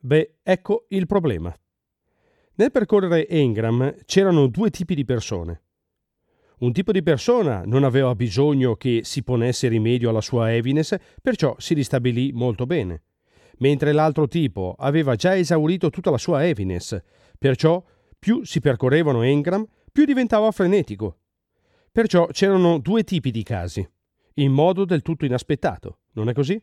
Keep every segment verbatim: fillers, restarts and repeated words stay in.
Beh, ecco il problema. Nel percorrere Engram c'erano due tipi di persone. Un tipo di persona non aveva bisogno che si ponesse rimedio alla sua heaviness, perciò si ristabilì molto bene, mentre l'altro tipo aveva già esaurito tutta la sua heaviness, perciò più si percorrevano Engram, più diventava frenetico. Perciò c'erano due tipi di casi, in modo del tutto inaspettato, non è così?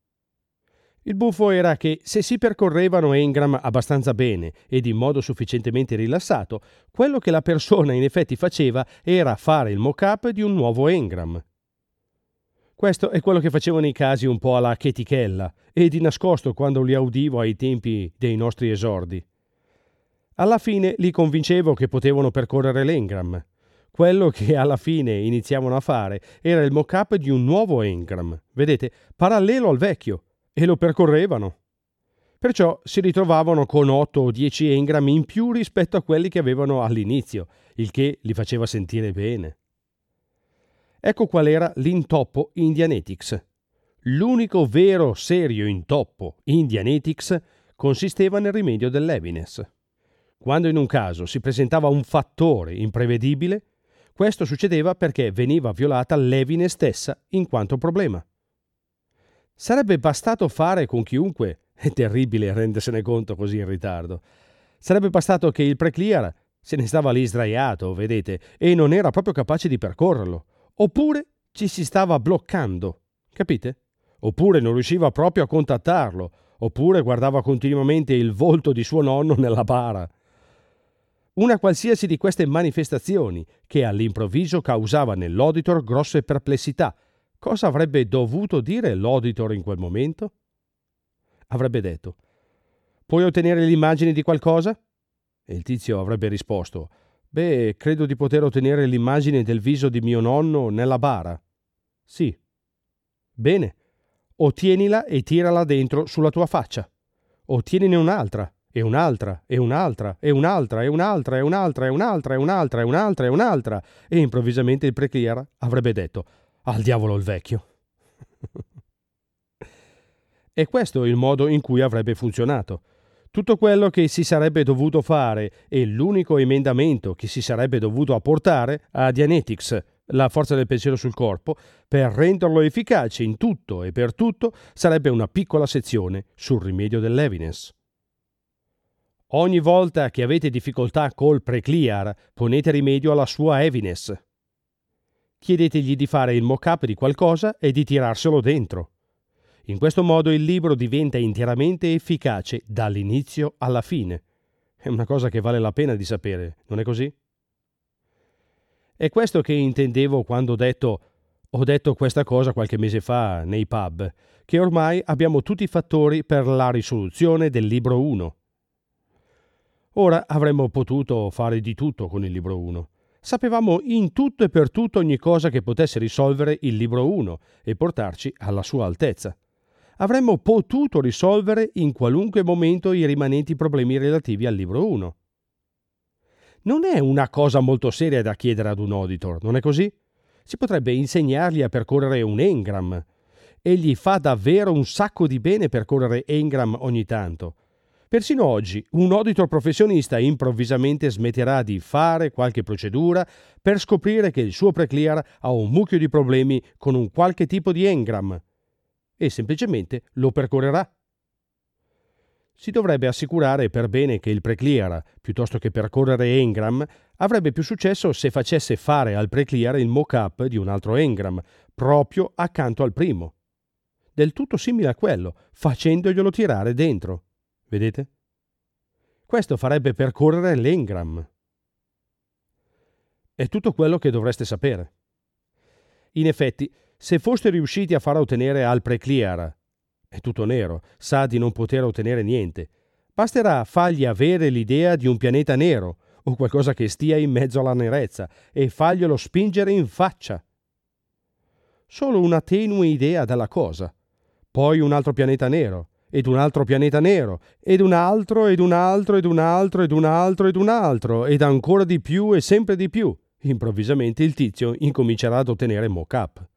Il buffo era che se si percorrevano Engram abbastanza bene ed in modo sufficientemente rilassato, quello che la persona in effetti faceva era fare il mock-up di un nuovo Engram. Questo è quello che facevo nei casi un po' alla chetichella e di nascosto quando li udivo ai tempi dei nostri esordi. Alla fine li convincevo che potevano percorrere l'Engram. Quello che alla fine iniziavano a fare era il mock-up di un nuovo Engram, vedete, parallelo al vecchio, e lo percorrevano. Perciò si ritrovavano con otto o dieci Engram in più rispetto a quelli che avevano all'inizio, il che li faceva sentire bene. Ecco qual era l'intoppo in Dianetics. L'unico vero serio intoppo in Dianetics consisteva nel rimedio dell'heaviness. Quando in un caso si presentava un fattore imprevedibile, questo succedeva perché veniva violata l'heaviness stessa in quanto problema. Sarebbe bastato fare con chiunque, è terribile rendersene conto così in ritardo, sarebbe bastato che il preclear se ne stava lì sdraiato, vedete, e non era proprio capace di percorrerlo, oppure ci si stava bloccando, capite? Oppure non riusciva proprio a contattarlo, oppure guardava continuamente il volto di suo nonno nella bara. Una qualsiasi di queste manifestazioni che all'improvviso causava nell'auditor grosse perplessità. Cosa avrebbe dovuto dire l'auditor in quel momento? Avrebbe detto: «Puoi ottenere l'immagine di qualcosa?» E il tizio avrebbe risposto: «Beh, credo di poter ottenere l'immagine del viso di mio nonno nella bara». «Sì». «Bene, ottienila e tirala dentro sulla tua faccia. Ottienine un'altra, e un'altra, e un'altra, e un'altra, e un'altra, e un'altra, e un'altra, e un'altra, e un'altra, e un'altra». E improvvisamente il preclear avrebbe detto: «Al diavolo il vecchio». E questo è il modo in cui avrebbe funzionato. Tutto quello che si sarebbe dovuto fare e l'unico emendamento che si sarebbe dovuto apportare a Dianetics, la forza del pensiero sul corpo, per renderlo efficace in tutto e per tutto, sarebbe una piccola sezione sul rimedio dell'heaviness. Ogni volta che avete difficoltà col preclear, ponete rimedio alla sua heaviness. Chiedetegli di fare il mock-up di qualcosa e di tirarselo dentro. In questo modo il libro diventa interamente efficace dall'inizio alla fine. È una cosa che vale la pena di sapere, non è così? È questo che intendevo quando ho detto, ho detto questa cosa qualche mese fa nei pub, che ormai abbiamo tutti i fattori per la risoluzione del libro uno. Ora avremmo potuto fare di tutto con il libro uno. Sapevamo in tutto e per tutto ogni cosa che potesse risolvere il libro uno e portarci alla sua altezza. Avremmo potuto risolvere in qualunque momento i rimanenti problemi relativi al libro uno. Non è una cosa molto seria da chiedere ad un auditor, non è così? Si potrebbe insegnargli a percorrere un Engram. Egli fa davvero un sacco di bene percorrere Engram ogni tanto. Persino oggi un auditor professionista improvvisamente smetterà di fare qualche procedura per scoprire che il suo preclear ha un mucchio di problemi con un qualche tipo di Engram e semplicemente lo percorrerà. Si dovrebbe assicurare per bene che il preclear, piuttosto che percorrere Engram, avrebbe più successo se facesse fare al preclear il mock-up di un altro Engram, proprio accanto al primo. Del tutto simile a quello, facendoglielo tirare dentro. Vedete? Questo farebbe percorrere l'Engram. È tutto quello che dovreste sapere. In effetti, se foste riusciti a far ottenere al preclear, è tutto nero, sa di non poter ottenere niente, basterà fargli avere l'idea di un pianeta nero o qualcosa che stia in mezzo alla nerezza e farglielo spingere in faccia. Solo una tenue idea della cosa. Poi un altro pianeta nero, ed un altro pianeta nero, ed un altro, ed un altro, ed un altro, ed un altro, ed un altro, ed ancora di più e sempre di più. Improvvisamente il tizio incomincerà ad ottenere mock-up.